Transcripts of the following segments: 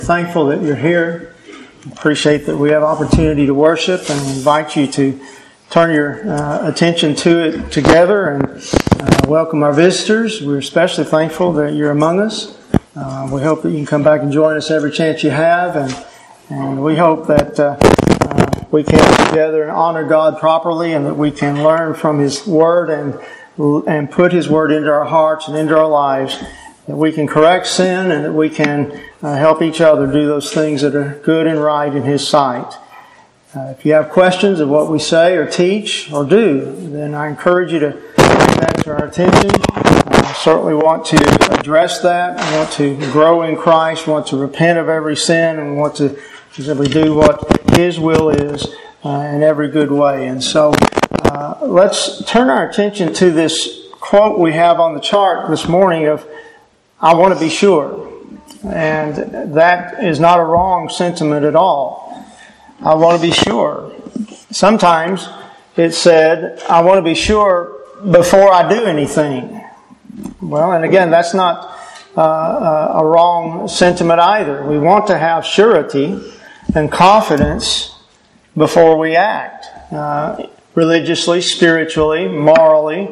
Thankful that you're here. Appreciate that we have opportunity to worship, and invite you to turn your attention to it together and welcome our visitors. We're especially thankful that you're among us. We hope that you can come back and join us every chance you have, and we hope that we can together and honor God properly, and that we can learn from His Word and put His Word into our hearts and into our lives, that we can correct sin and that we can help each other do those things that are good and right in His sight. If you have questions of what we say or teach or do, then I encourage you to bring that to our attention. I certainly want to address that. I want to grow in Christ, want to repent of every sin, and want to simply do what His will is in every good way. And so let's turn our attention to this quote we have on the chart this morning of, "I want to be sure." And that is not a wrong sentiment at all. I want to be sure. Sometimes it's said, "I want to be sure before I do anything." Well, and again, that's not a wrong sentiment either. We want to have surety and confidence before we act, religiously, spiritually, morally,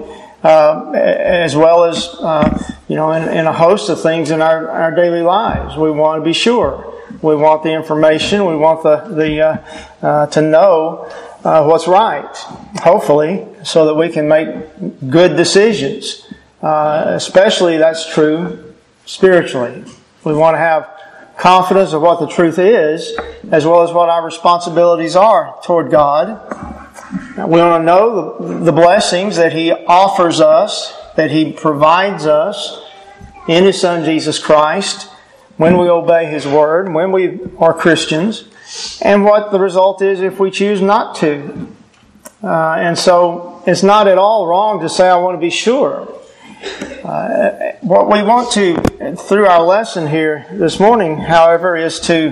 as well as in a host of things in our daily lives. We want to be sure. We want the information. We want to know what's right, hopefully, so that we can make good decisions. Especially that's true spiritually. We want to have confidence of what the truth is, as well as what our responsibilities are toward God. We want to know the blessings that He offers us, that He provides us in His Son Jesus Christ, when we obey His Word, when we are Christians, and what the result is if we choose not to. And so it's not at all wrong to say, "I want to be sure." What we want to, through our lesson here this morning, however, is to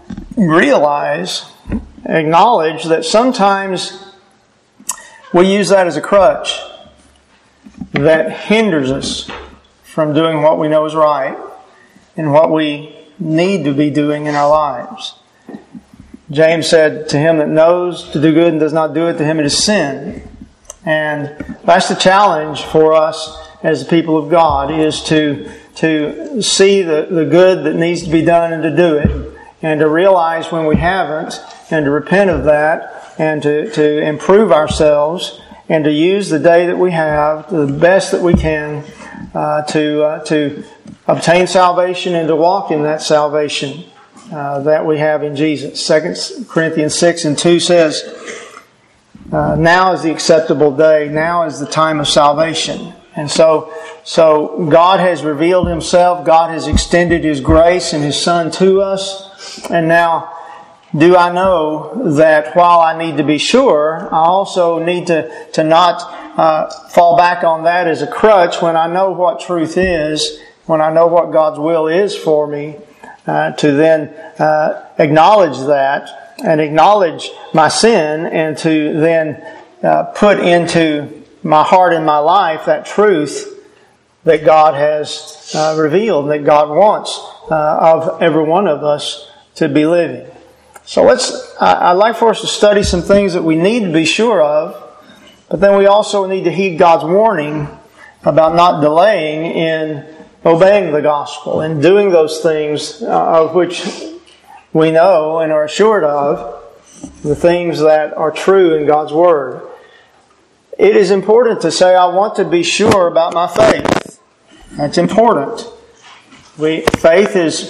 acknowledge that sometimes we use that as a crutch that hinders us from doing what we know is right and what we need to be doing in our lives. James said, "To him that knows to do good and does not do it, to him it is sin." And that's the challenge for us as the people of God, is to see the good that needs to be done and to do it, and to realize when we haven't, and to repent of that, and to improve ourselves, and to use the day that we have to the best that we can to obtain salvation and to walk in that salvation that we have in Jesus. 2 Corinthians 6:2 says, "Now is the acceptable day, now is the time of salvation." And so God has revealed Himself, God has extended His grace and His Son to us, and now do I know that while I need to be sure, I also need to not fall back on that as a crutch when I know what truth is, when I know what God's will is for me, to then acknowledge that and acknowledge my sin, and to then put into my heart and my life that truth that God has revealed, that God wants of every one of us to be living. So I'd like for us to study some things that we need to be sure of, but then we also need to heed God's warning about not delaying in obeying the gospel and doing those things of which we know and are assured of, the things that are true in God's Word. It is important to say, "I want to be sure about my faith." That's important. Faith is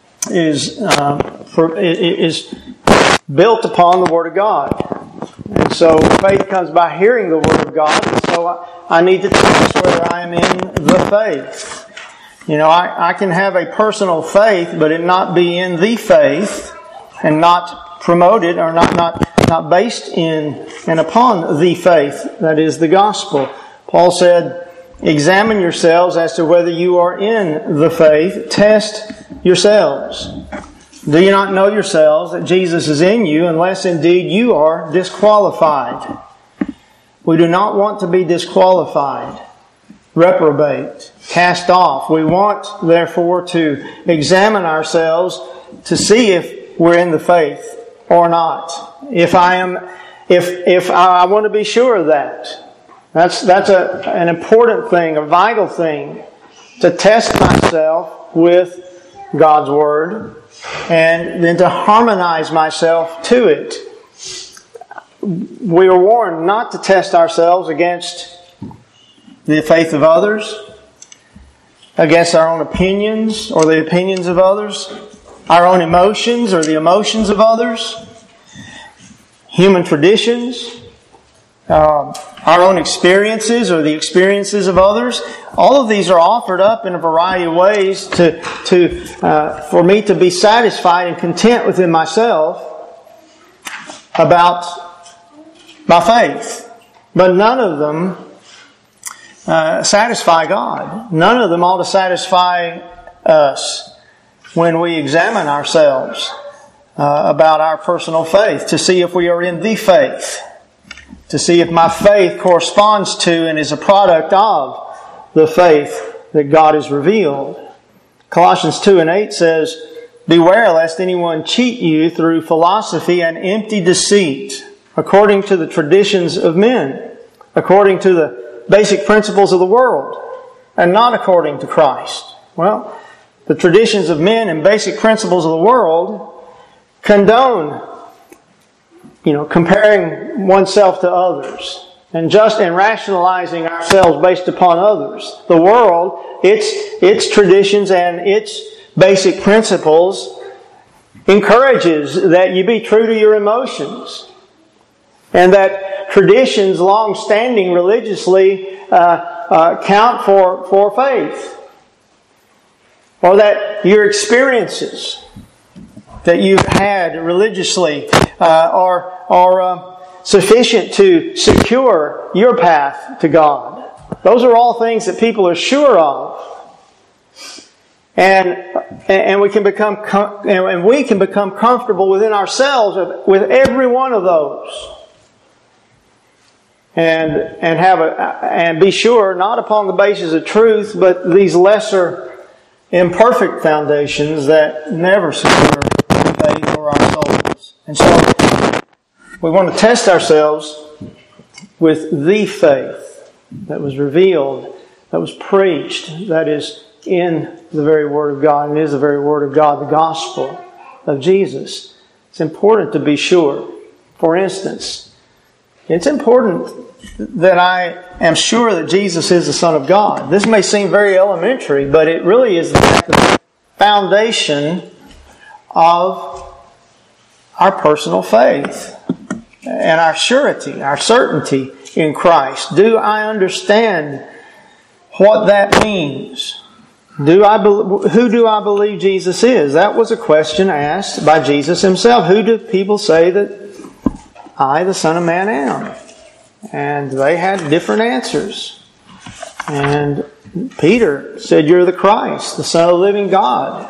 built upon the Word of God. And so faith comes by hearing the Word of God. And so I need to test whether I am in the faith. I can have a personal faith, but it not be in the faith, and not promoted or not based in and upon the faith, that is the gospel. Paul said, "Examine yourselves as to whether you are in the faith. Test yourselves. Do you not know yourselves that Jesus is in you, unless indeed you are disqualified?" We do not want to be disqualified. reprobate, cast off. We want, therefore, to examine ourselves to see if we're in the faith or not. If I want to be sure of that. That's an important thing, a vital thing, to test myself with God's Word and then to harmonize myself to it. We are warned not to test ourselves against the faith of others, against our own opinions or the opinions of others, our own emotions or the emotions of others, human traditions, our own experiences or the experiences of others. All of these are offered up in a variety of ways for me to be satisfied and content within myself about my faith. But none of them satisfy God. None of them ought to satisfy us when we examine ourselves about our personal faith, to see if we are in the faith, to see if my faith corresponds to and is a product of the faith that God has revealed. Colossians 2:8 says, "Beware lest anyone cheat you through philosophy and empty deceit, according to the traditions of men, according to the basic principles of the world, and not according to Christ." Well, the traditions of men and basic principles of the world condone, comparing oneself to others and rationalizing ourselves based upon others. The world, its traditions and its basic principles encourages that you be true to your emotions, and that traditions long-standing religiously count for faith, or that your experiences that you've had religiously are sufficient to secure your path to God. Those are all things that people are sure of, and we can become comfortable within ourselves with every one of those, and be sure not upon the basis of truth, but these lesser imperfect foundations that never secure faith or our souls. And so we want to test ourselves with the faith that was revealed, that was preached, that is in the very Word of God, and is the very Word of God, the gospel of Jesus. It's important to be sure. For instance, it's important that I am sure that Jesus is the Son of God. This may seem very elementary, but it really is the foundation of our personal faith and our surety, our certainty in Christ. Do I understand what that means? Who do I believe Jesus is? That was a question asked by Jesus Himself. Who do people say that I, the Son of Man, am? And they had different answers. And Peter said, "You're the Christ, the Son of the living God."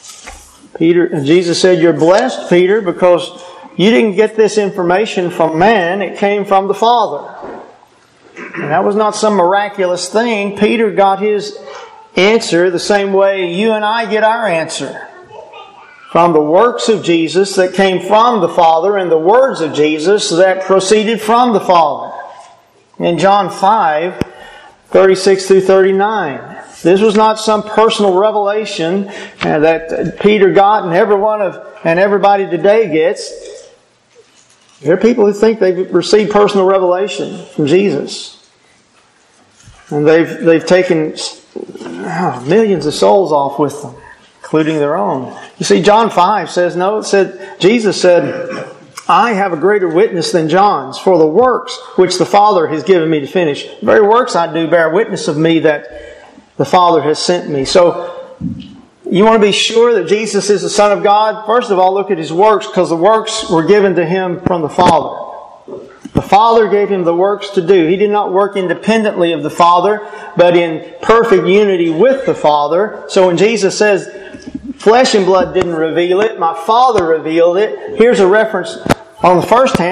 Jesus said, "You're blessed, Peter, because you didn't get this information from man. It came from the Father." And that was not some miraculous thing. Peter got his answer the same way you and I get our answer. From the works of Jesus that came from the Father and the words of Jesus that proceeded from the Father. In John 5:36 through 39. This was not some personal revelation that Peter got and everybody today gets. There are people who think they've received personal revelation from Jesus. And they've taken millions of souls off with them, including their own. You see, John 5 says, Jesus said, "I have a greater witness than John's, for the works which the Father has given me to finish. The very works I do bear witness of me that the Father has sent me." So, you want to be sure that Jesus is the Son of God? First of all, look at His works, because the works were given to Him from the Father. The Father gave Him the works to do. He did not work independently of the Father, but in perfect unity with the Father. So when Jesus says, "Flesh and blood didn't reveal it, my Father revealed it," here's a reference on the first hand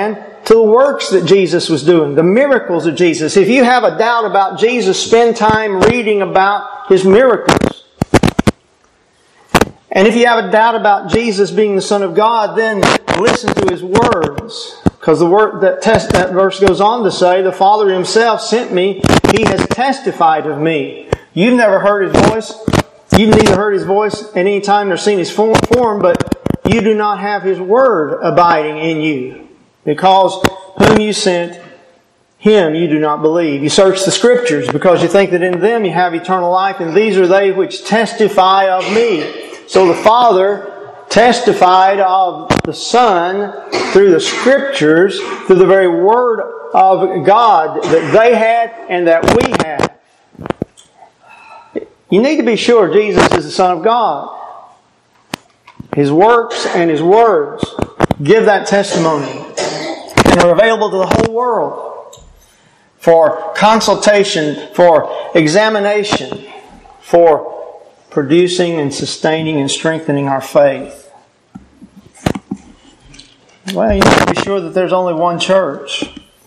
to the works that Jesus was doing, the miracles of Jesus. If you have a doubt about Jesus, spend time reading about His miracles. And if you have a doubt about Jesus being the Son of God, then listen to His words. Because that verse goes on to say, the Father Himself sent me. He has testified of me. You've never heard His voice. You've neither heard His voice at any time nor seen His form, but you do not have His Word abiding in you. Because whom you sent, Him you do not believe. You search the Scriptures because you think that in them you have eternal life, and these are they which testify of me. So the Father testified of the Son through the Scriptures, through the very Word of God that they had and that we had. You need to be sure Jesus is the Son of God. His works and His words give that testimony. And are available to the whole world for consultation, for examination, for producing and sustaining and strengthening our faith. Well, you need to be sure that there's only one church.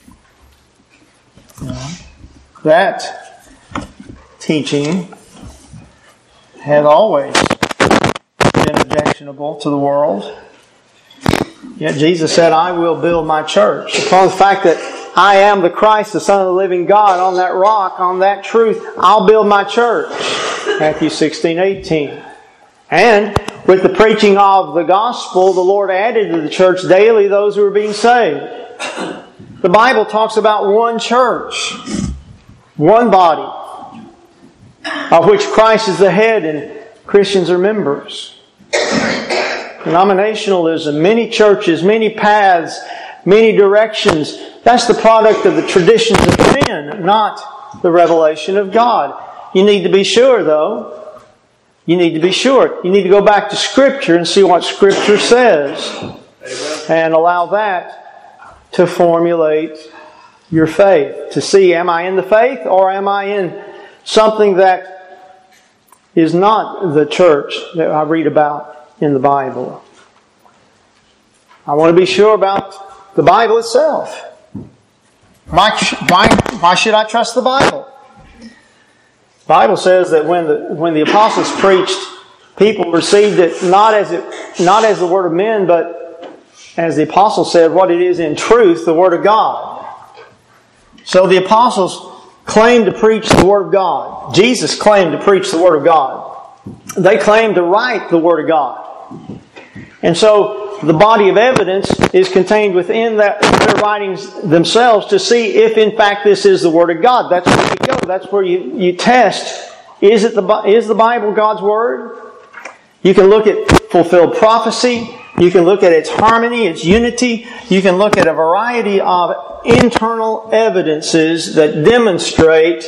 That teaching has always been objectionable to the world. Yet Jesus said, I will build my church. Upon the fact that I am the Christ, the Son of the living God, on that rock, on that truth, I'll build my church. Matthew 16:18. And with the preaching of the gospel, the Lord added to the church daily those who were being saved. The Bible talks about one church, one body, of which Christ is the head and Christians are members. Denominationalism, many churches, many paths, many directions, that's the product of the traditions of men, not the revelation of God. You need to be sure, though. You need to be sure. You need to go back to Scripture and see what Scripture says. And allow that to formulate your faith. To see, am I in the faith or am I in something that is not the church that I read about in the Bible? I want to be sure about the Bible itself. Why should I trust the Bible? The Bible says that when the apostles preached, people received it not as the word of men, but as the apostles said, what it is in truth, the word of God. So the apostles claimed to preach the word of God. Jesus claimed to preach the word of God. They claimed to write the word of God. And so the body of evidence is contained within their writings themselves to see if in fact this is the Word of God. That's where you go. That's where you test. Is the Bible God's Word? You can look at fulfilled prophecy. You can look at its harmony, its unity. You can look at a variety of internal evidences that demonstrate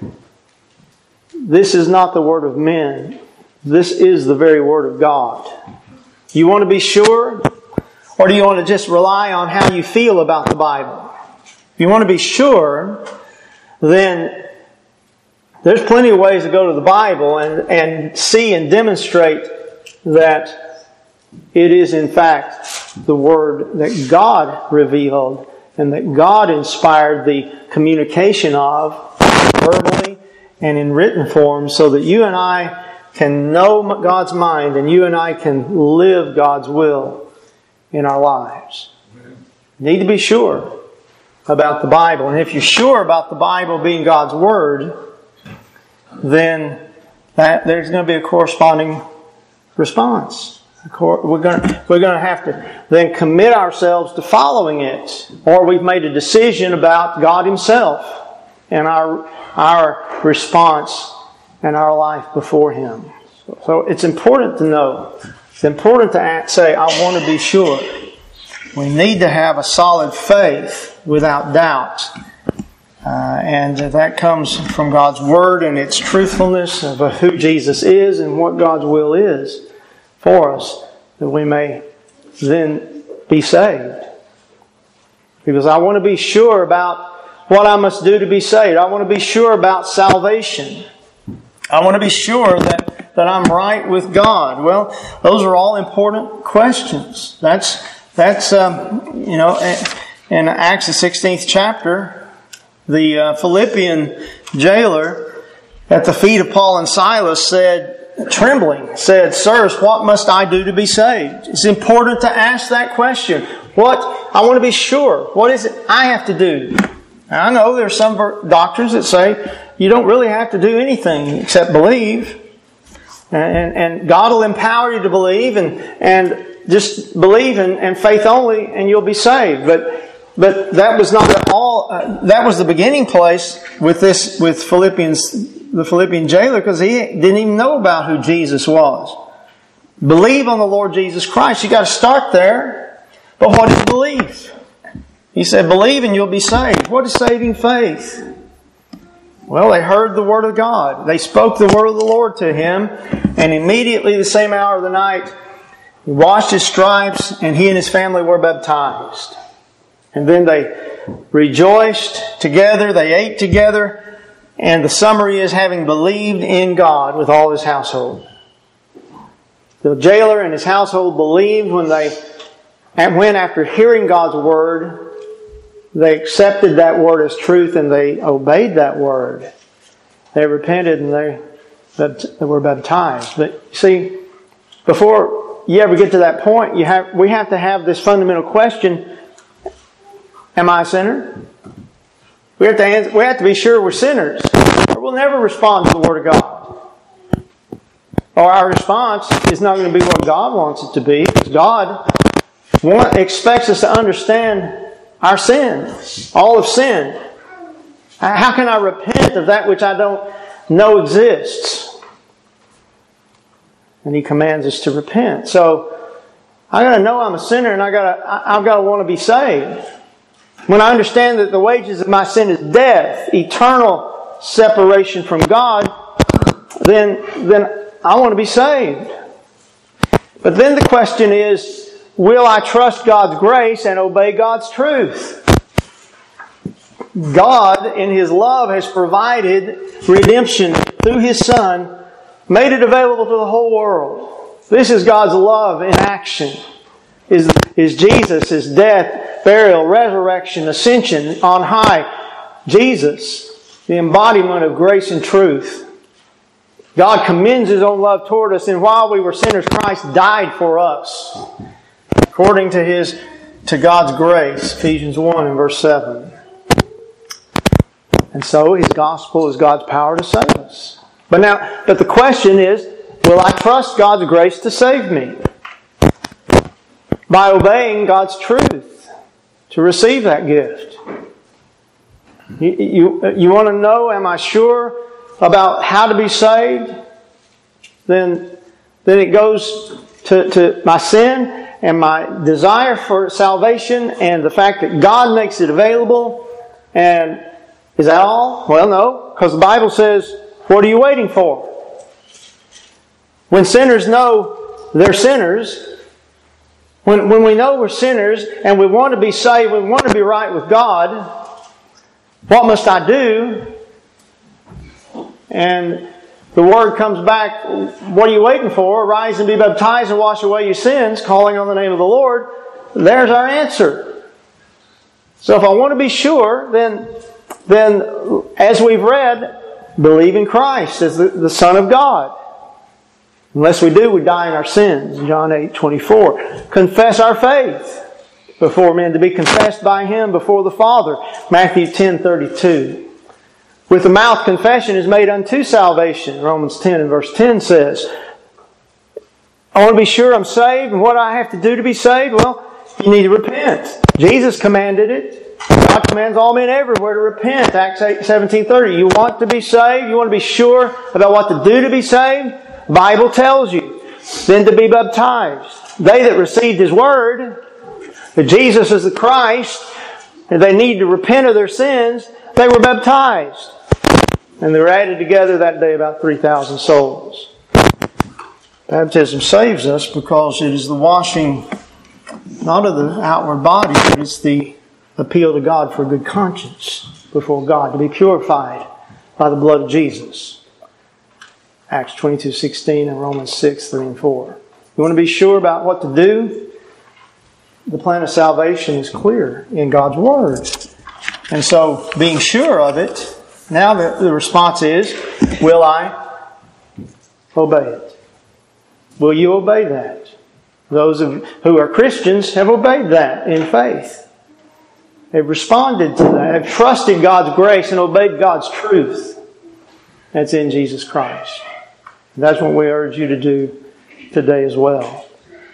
this is not the Word of men. This is the very Word of God. You want to be sure? Or do you want to just rely on how you feel about the Bible? If you want to be sure, then there's plenty of ways to go to the Bible and see and demonstrate that it is in fact the Word that God revealed and that God inspired the communication of verbally and in written form so that you and I can know God's mind and you and I can live God's will in our lives. You need to be sure about the Bible. And if you're sure about the Bible being God's Word, then there's going to be a corresponding response. We're going to have to then commit ourselves to following it. Or we've made a decision about God Himself and our response and our life before Him. So it's important to know. It's important to say, I want to be sure. We need to have a solid faith without doubt. And that comes from God's Word and its truthfulness of who Jesus is and what God's will is for us, that we may then be saved. Because I want to be sure about what I must do to be saved. I want to be sure about salvation. I want to be sure that I'm right with God. Well, those are all important questions. And in Acts the 16th chapter, the Philippian jailer at the feet of Paul and Silas trembling, said, "Sirs, what must I do to be saved?" It's important to ask that question. I want to be sure. What is it I have to do? Now, I know there's some doctrines that say you don't really have to do anything except believe. And God will empower you to believe and just believe and faith only and you'll be saved. But that was not at all, that was the beginning place with the Philippian jailer, because he didn't even know about who Jesus was. Believe on the Lord Jesus Christ. You got to start there. But what is belief? He said, believe and you'll be saved. What is saving faith? Well, they heard the Word of God. They spoke the Word of the Lord to him, and immediately the same hour of the night, he washed his stripes, and he and his family were baptized. And then they rejoiced together, they ate together, and the summary is having believed in God with all his household. The jailer and his household believed when after hearing God's Word, they accepted that Word as truth and they obeyed that Word. They repented and they were baptized. But see, before you ever get to that point, we have to have this fundamental question: am I a sinner? We have to be sure we're sinners, or we'll never respond to the Word of God. Or our response is not going to be what God wants it to be, because God expects us to understand our sin. All have sinned. How can I repent of that which I don't know exists? And He commands us to repent. So I got to know I'm a sinner, and I've got to want to be saved. When I understand that the wages of my sin is death, eternal separation from God, then I want to be saved. But then the question is, will I trust God's grace and obey God's truth? God, in His love, has provided redemption through His Son, made it available to the whole world. This is God's love in action. Is Jesus, His death, burial, resurrection, ascension on high. Jesus, the embodiment of grace and truth. God commends His own love toward us, and while we were sinners, Christ died for us, according to God's grace, Ephesians 1 and verse 7. And so His gospel is God's power to save us. But the question is, will I trust God's grace to save me? By obeying God's truth to receive that gift. You want to know, am I sure about how to be saved? Then it goes to my sin and my desire for salvation and the fact that God makes it available. And is that all? Well, no, because the Bible says, what are you waiting for? When sinners know they're sinners, when we know we're sinners and we want to be saved, we want to be right with God, what must I do? And the Word comes back, what are you waiting for? Arise and be baptized and wash away your sins, calling on the name of the Lord. There's our answer. So if I want to be sure, then as we've read, believe in Christ as the Son of God. Unless we do, we die in our sins. John 8:24. Confess our faith before men, to be confessed by Him before the Father. Matthew 10:32. With the mouth confession is made unto salvation. Romans 10 and verse 10 says. I want to be sure I'm saved, and what do I have to do to be saved? Well, you need to repent. Jesus commanded it. God commands all men everywhere to repent. Acts 17:30. You want to be saved? You want to be sure about what to do to be saved? The Bible tells you. Then to be baptized. They that received His Word, that Jesus is the Christ, and they need to repent of their sins, they were baptized. And they were added together that day about 3,000 souls. Baptism saves us because it is the washing, not of the outward body, but it's the appeal to God for a good conscience before God, to be purified by the blood of Jesus. Acts 22:16 and Romans 6:3 and 4. You want to be sure about what to do? the plan of salvation is clear in God's Word. And so, being sure of it, now the response is, will I obey it? Will you obey that? Those who are Christians have obeyed that in faith. They've responded to that. They've trusted God's grace and obeyed God's truth. That's in Jesus Christ. And that's what we urge you to do today as well.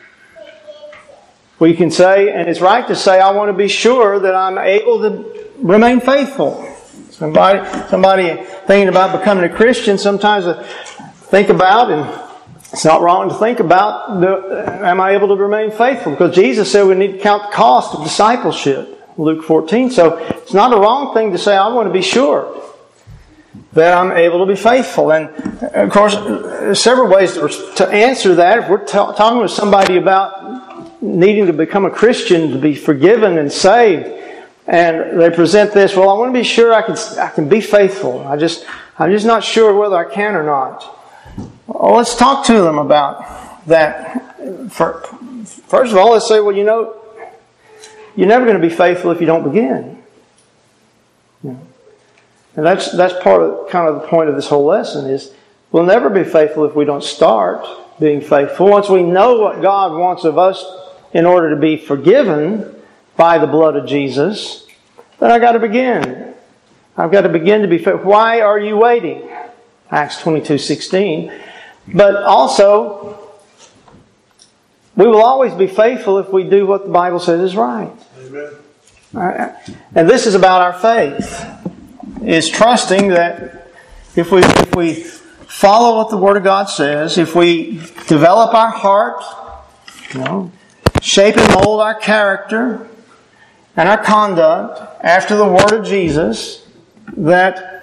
We can say, and it's right to say, I want to be sure that I'm able to remain faithful. Somebody thinking about becoming a Christian, sometimes think about, and it's not wrong to think about, am I able to remain faithful? Because Jesus said we need to count the cost of discipleship. Luke 14. So it's not a wrong thing to say, I want to be sure that I'm able to be faithful. And of course, there's several ways to answer that. If we're talking with somebody about needing to become a Christian, to be forgiven and saved, and they present this, well, I want to be sure I can be faithful. I'm just not sure whether I can or not. Well, let's talk to them about that. First of all, let's say, well, you're never going to be faithful if you don't begin. And that's part of kind of the point of this whole lesson is we'll never be faithful if we don't start being faithful. Once we know what God wants of us in order to be forgiven by the blood of Jesus, then I've got to begin. I've got to begin to be faithful. Why are you waiting? Acts 22:16. But also, we will always be faithful if we do what the Bible says is right. Amen. And this is about our faith. Is trusting that if we follow what the Word of God says, if we develop our heart, shape and mold our character and our conduct after the Word of Jesus, that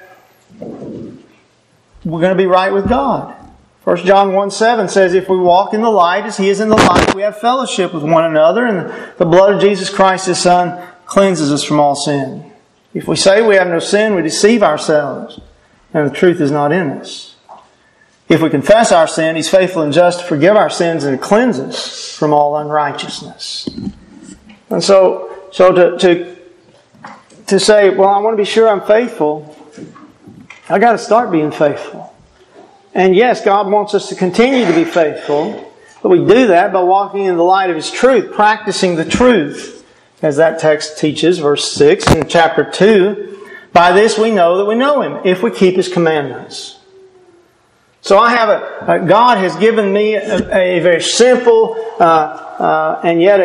we're going to be right with God. 1 John 1:7 says, if we walk in the light as He is in the light, we have fellowship with one another, and the blood of Jesus Christ, His Son, cleanses us from all sin. If we say we have no sin, we deceive ourselves, and the truth is not in us. If we confess our sin, He's faithful and just to forgive our sins and to cleanse us from all unrighteousness. And so to say, well, I want to be sure I'm faithful, I've got to start being faithful. And yes, God wants us to continue to be faithful, but we do that by walking in the light of His truth, practicing the truth. As that text teaches, verse 6 in chapter 2, by this we know that we know Him, if we keep His commandments. So I have God has given me a very simple and yet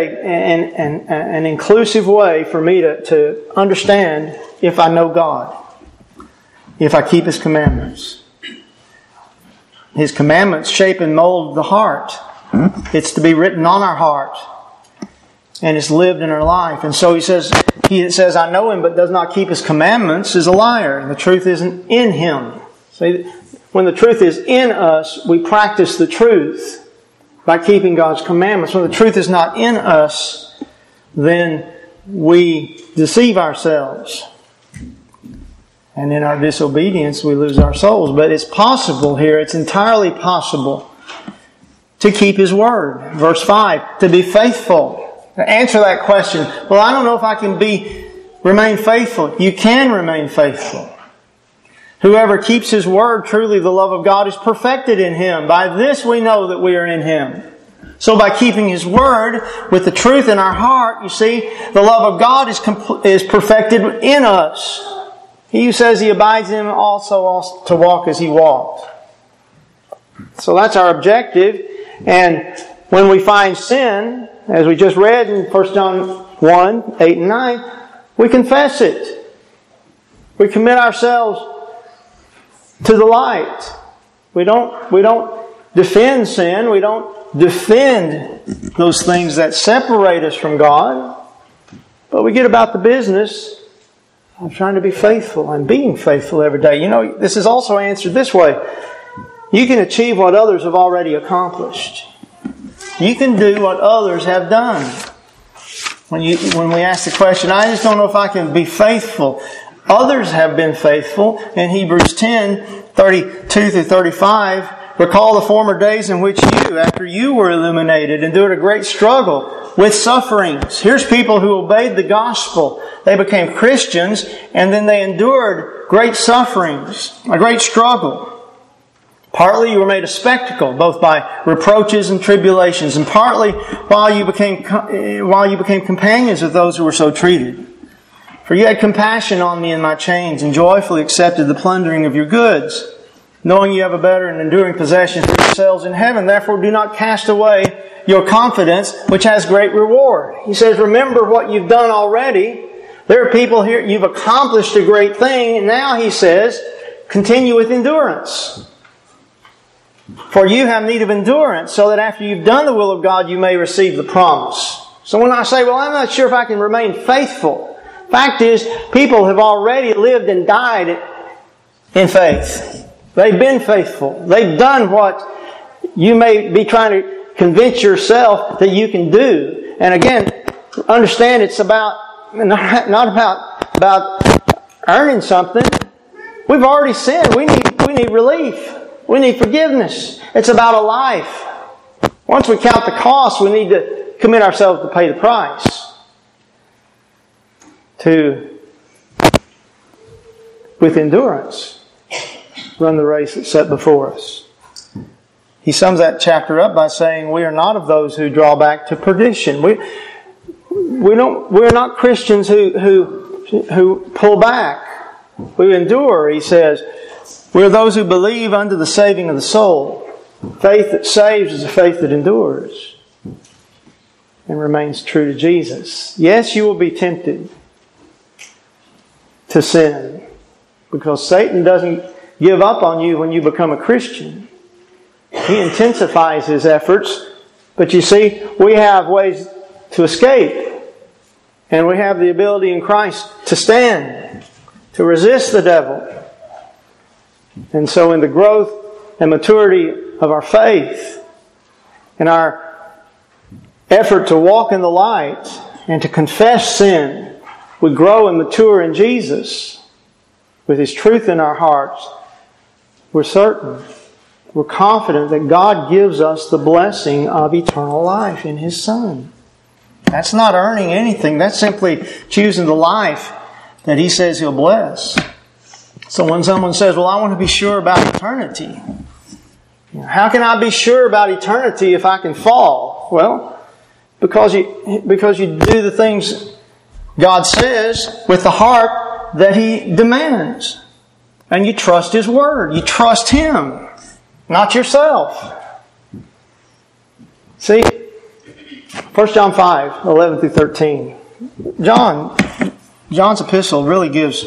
an inclusive way for me to understand if I know God, if I keep His commandments. His commandments shape and mold the heart. It's to be written on our heart. And it's lived in our life. And so he says, I know Him but does not keep His commandments is a liar. And the truth isn't in him. See, when the truth is in us, we practice the truth by keeping God's commandments. When the truth is not in us, then we deceive ourselves. And in our disobedience, we lose our souls. But it's possible here, it's entirely possible to keep His word. Verse 5, to be faithful. To answer that question, well, I don't know if I can remain faithful. You can remain faithful. Whoever keeps His word, truly the love of God is perfected in him. By this we know that we are in Him. So by keeping His word with the truth in our heart, you see, the love of God is perfected in us. He who says he abides in Him also to walk as He walked. So that's our objective. And when we find sin, as we just read in 1 John 1, 8 and 9, we confess it. We commit ourselves to the light. We don't defend sin. We don't defend those things that separate us from God. But we get about the business of trying to be faithful and being faithful every day. This is also answered this way. You can achieve what others have already accomplished. You can do what others have done. When we ask the question, I just don't know if I can be faithful. Others have been faithful. In Hebrews 10, 32 through 35, Recall the former days in which you, after you were illuminated, endured a great struggle with sufferings. Here's people who obeyed the gospel. They became Christians, and then they endured great sufferings, a great struggle. Partly you were made a spectacle, both by reproaches and tribulations, and partly while you became companions of those who were so treated. For you had compassion on me in my chains, and joyfully accepted the plundering of your goods, knowing you have a better and enduring possession for yourselves in heaven. Therefore do not cast away your confidence, which has great reward. He says, remember what you've done already. There are people here, you've accomplished a great thing, and now he says, continue with endurance. For you have need of endurance, so that after you've done the will of God, you may receive the promise. So when I say, well, I'm not sure if I can remain faithful. Fact is, people have already lived and died in faith. They've been faithful. They've done what you may be trying to convince yourself that you can do. And again, understand it's not about earning something. We've already sinned. We need relief. We need forgiveness. It's about a life. Once we count the cost, we need to commit ourselves to pay the price. With endurance, run the race that's set before us. He sums that chapter up by saying, we are not of those who draw back to perdition. We're not Christians who pull back. We endure, he says. We're those who believe unto the saving of the soul. Faith that saves is a faith that endures and remains true to Jesus. Yes, you will be tempted to sin, because Satan doesn't give up on you when you become a Christian. He intensifies his efforts. But you see, we have ways to escape. And we have the ability in Christ to stand, to resist the devil. And so in the growth and maturity of our faith, in our effort to walk in the light and to confess sin, we grow and mature in Jesus with His truth in our hearts. We're certain, we're confident that God gives us the blessing of eternal life in His Son. That's not earning anything. That's simply choosing the life that He says He'll bless. So when someone says, well, I want to be sure about eternity. How can I be sure about eternity if I can fall? Well, because you do the things God says with the heart that He demands. And you trust His Word. You trust Him, not yourself. See, 1 John 5, 11 through 13. John's epistle really gives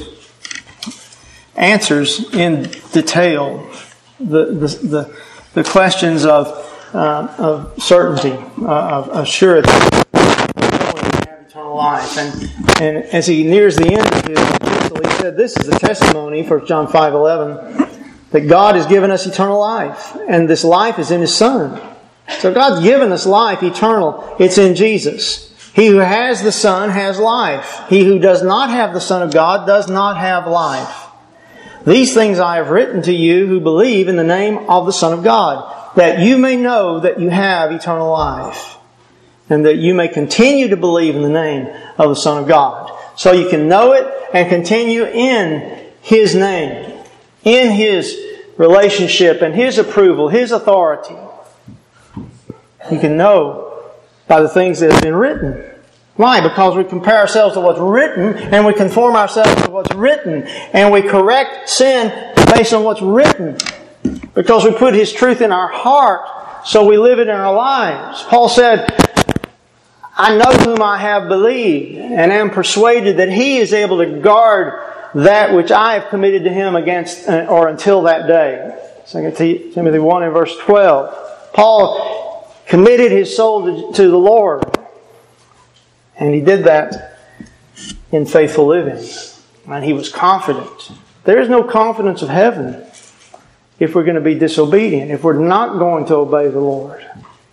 answers in detail the questions of certainty, of surety, of eternal life. And as he nears the end of his epistle, he said, this is the testimony, 1 John 5:11, that God has given us eternal life, and this life is in His Son. So God's given us life eternal. It's in Jesus. He who has the Son has life. He who does not have the Son of God does not have life. These things I have written to you who believe in the name of the Son of God, that you may know that you have eternal life, and that you may continue to believe in the name of the Son of God. So you can know it and continue in His name, in His relationship and His approval, His authority. You can know by the things that have been written. Why? Because we compare ourselves to what's written, and we conform ourselves to what's written, and we correct sin based on what's written. Because we put His truth in our heart, so we live it in our lives. Paul said, I know whom I have believed, and am persuaded that He is able to guard that which I have committed to Him against or until that day. 2 Timothy 1 and verse 12. Paul committed his soul to the Lord. And he did that in faithful living. And he was confident. There is no confidence of heaven if we're going to be disobedient, if we're not going to obey the Lord.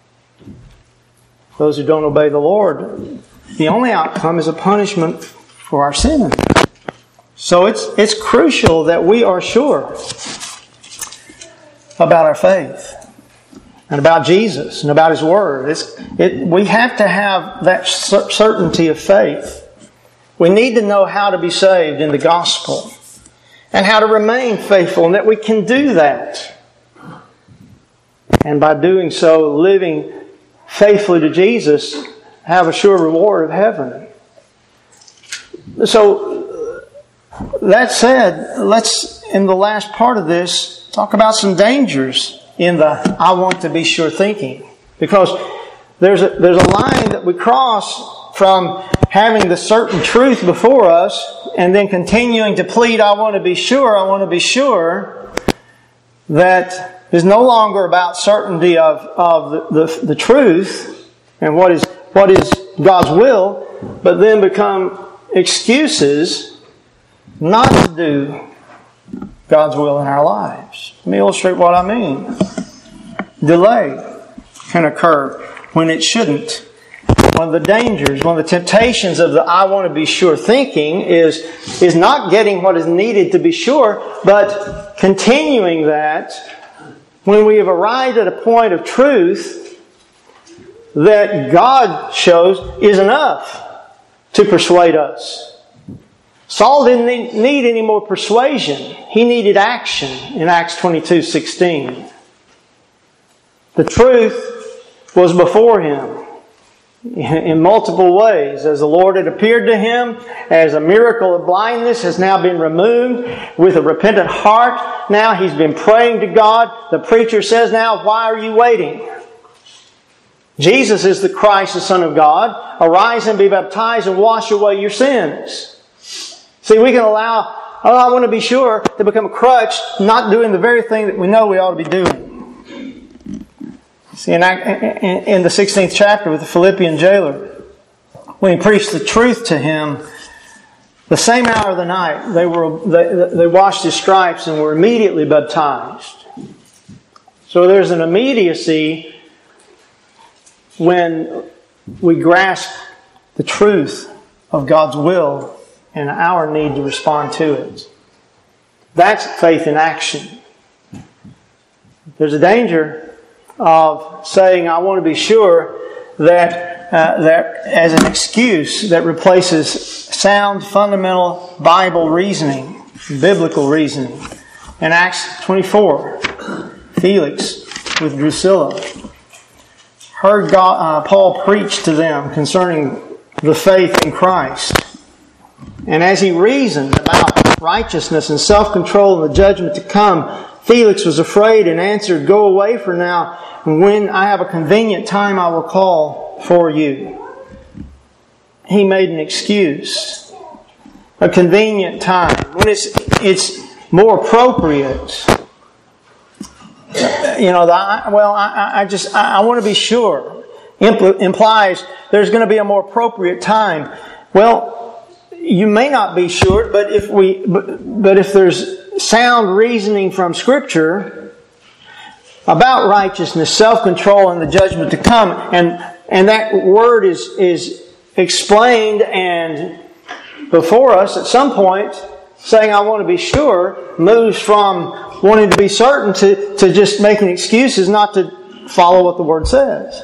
Those who don't obey the Lord, the only outcome is a punishment for our sin. So it's crucial that we are sure. about our faith and about Jesus and about His Word. We have to have that certainty of faith. We need to know how to be saved in the gospel and how to remain faithful, and that we can do that. And by doing so, living faithfully to Jesus, have a sure reward of heaven. So, that said, let's, in the last part of this, talk about some dangers in the I want to be sure thinking. Because there's a line that we cross from having the certain truth before us and then continuing to plead, I want to be sure, that is no longer about certainty of the truth and what is God's will, but then become excuses not to do God's will in our lives. Let me illustrate what I mean. Delay can occur when it shouldn't. One of the dangers, one of the temptations of the I want to be sure thinking is not getting what is needed to be sure, but continuing that when we have arrived at a point of truth that God shows is enough to persuade us. Saul didn't need any more persuasion. He needed action in Acts 22:16. The truth was before him in multiple ways. As the Lord had appeared to him, as a miracle of blindness has now been removed, with a repentant heart, now he's been praying to God. The preacher says, now, why are you waiting? Jesus is the Christ, the Son of God. Arise and be baptized and wash away your sins. See, we can allow, I want to be sure, to become a crutch, not doing the very thing that we know we ought to be doing. See, in the 16th chapter with the Philippian jailer, when he preached the truth to him, the same hour of the night, they washed his stripes and were immediately baptized. So there's an immediacy when we grasp the truth of God's will and our need to respond to it. That's faith in action. There's a danger of saying, I want to be sure, that as an excuse that replaces sound, fundamental Bible reasoning, biblical reasoning. In Acts 24, Felix with Drusilla heard Paul preach to them concerning the faith in Christ. And as he reasoned about righteousness and self-control and the judgment to come, Felix was afraid and answered, go away for now, and when I have a convenient time I will call for you. He made an excuse. A convenient time. When it's more appropriate. I want to be sure. Implies there's going to be a more appropriate time. Well, you may not be sure, but if there's sound reasoning from Scripture about righteousness, self-control, and the judgment to come, and that word is explained and before us at some point, saying I want to be sure moves from wanting to be certain to just making excuses not to follow what the Word says.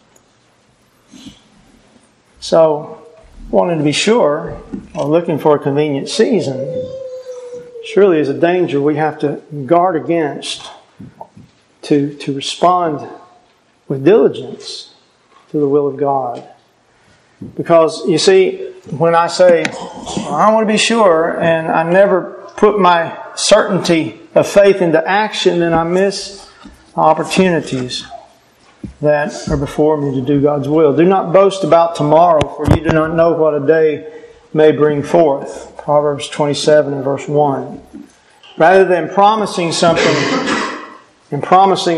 So, wanting to be sure, or looking for a convenient season, surely is a danger we have to guard against, to respond with diligence to the will of God. Because, you see, when I say, I want to be sure, and I never put my certainty of faith into action, then I miss opportunities that are before me to do God's will. Do not boast about tomorrow, for you do not know what a day may bring forth. Proverbs 27 and verse 1. Rather than promising something, and promising,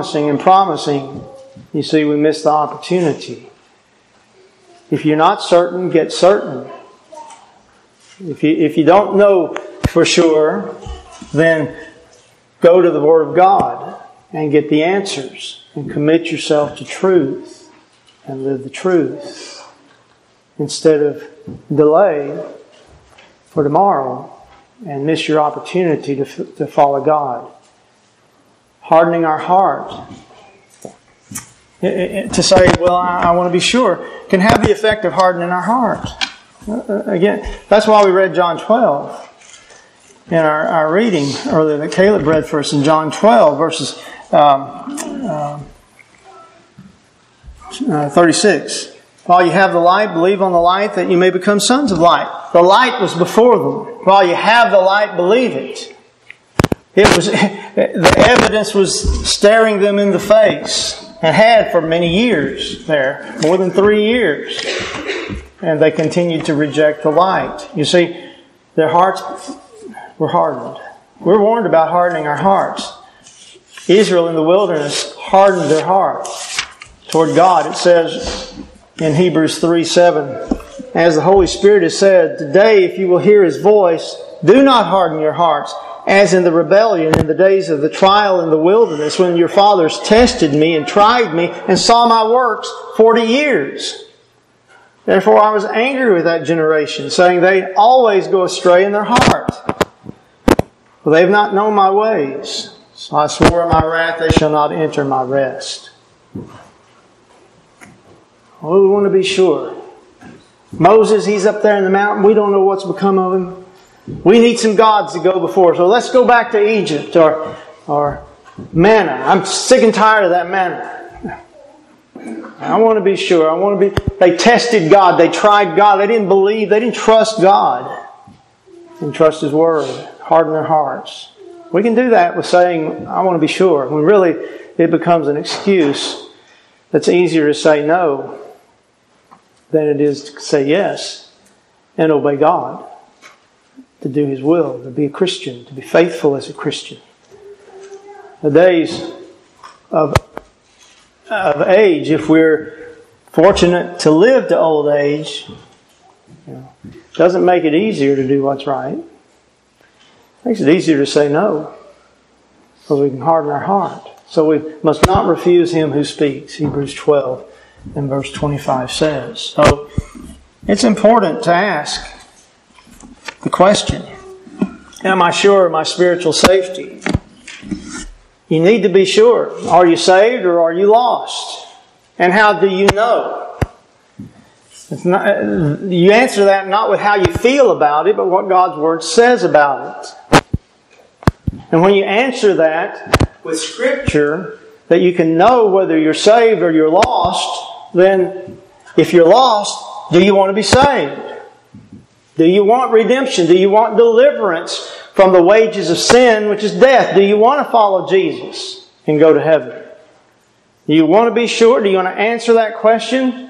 you see, we miss the opportunity. If you're not certain, get certain. If you don't know for sure, then go to the Word of God and get the answers and commit yourself to truth and live the truth instead of delay for tomorrow and miss your opportunity to follow God. hardening our heart. To say, well, I want to be sure, can have the effect of hardening our heart. Again, that's why we read John 12 in our reading earlier that Caleb read for us in John 12, verses 36. While you have the light, believe on the light that you may become sons of light. The light was before them. While you have the light, believe it. The evidence was staring them in the face, and had for many years there, more than 3 years. And they continued to reject the light. You see, their hearts were hardened. We're warned about hardening our hearts. Israel in the wilderness hardened their hearts toward God. It says in Hebrews 3:7, as the Holy Spirit has said, today if you will hear His voice, do not harden your hearts, as in the rebellion in the days of the trial in the wilderness, when your fathers tested me and tried me and saw my works 40 years. Therefore I was angry with that generation, saying they always go astray in their heart. For they have not known my ways. So I swore in my wrath, they shall not enter my rest. Well, we want to be sure. Moses, he's up there in the mountain. We don't know what's become of him. We need some gods to go before. So let's go back to Egypt or manna. I'm sick and tired of that manna. I want to be sure. They tested God. They tried God. They didn't believe. They didn't trust God. They didn't trust His Word. Harden their hearts. We can do that with saying, I want to be sure. When really it becomes an excuse that's easier to say no than it is to say yes and obey God. To do His will, to be a Christian, to be faithful as a Christian. The days of age, if we're fortunate to live to old age, doesn't make it easier to do what's right. It makes it easier to say no, because we can harden our heart. So we must not refuse Him who speaks, Hebrews 12 and verse 25 says. So it's important to ask the question, am I sure of my spiritual safety? You need to be sure. Are you saved or are you lost? And how do you know? You answer that not with how you feel about it, but what God's Word says about it. And when you answer that with Scripture, that you can know whether you're saved or you're lost, then if you're lost, do you want to be saved? Do you want redemption? Do you want deliverance from the wages of sin, which is death? Do you want to follow Jesus and go to heaven? Do you want to be sure? Do you want to answer that question?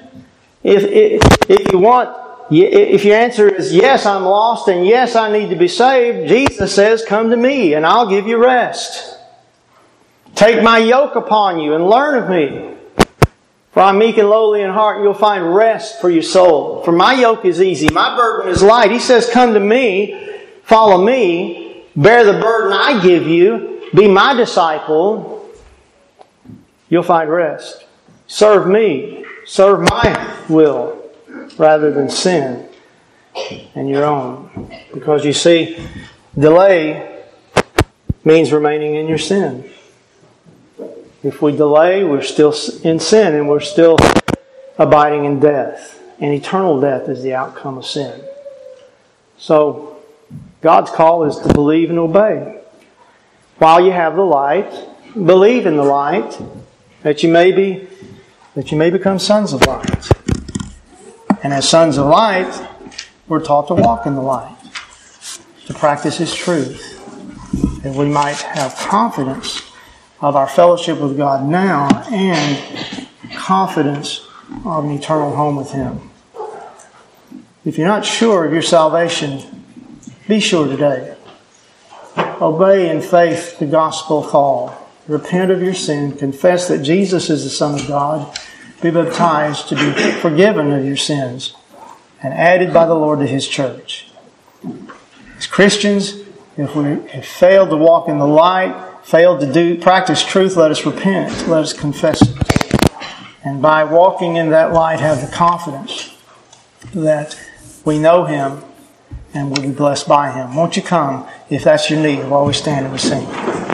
If your answer is yes, I'm lost, and yes, I need to be saved, Jesus says, come to me and I'll give you rest. Take my yoke upon you and learn of me. For I'm meek and lowly in heart, and you'll find rest for your soul. For my yoke is easy, my burden is light. He says, come to me, follow me, bear the burden I give you, be my disciple. You'll find rest. Serve me, serve my will, rather than sin and your own. Because you see, delay means remaining in your sin. If we delay, we're still in sin and we're still abiding in death. And eternal death is the outcome of sin. So, God's call is to believe and obey. While you have the light, believe in the light, that you may become sons of light. And as sons of light, we're taught to walk in the light, to practice His truth, that we might have confidence of our fellowship with God now and confidence of an eternal home with Him. If you're not sure of your salvation, be sure today. Obey in faith the gospel call. Repent of your sin. Confess that Jesus is the Son of God. Be baptized to be forgiven of your sins and added by the Lord to His church. As Christians, if we have failed to walk in the light, failed to practice truth, let us repent. Let us confess it. And by walking in that light, have the confidence that we know Him and will be blessed by Him. Won't you come, if that's your need, while we stand and we sing.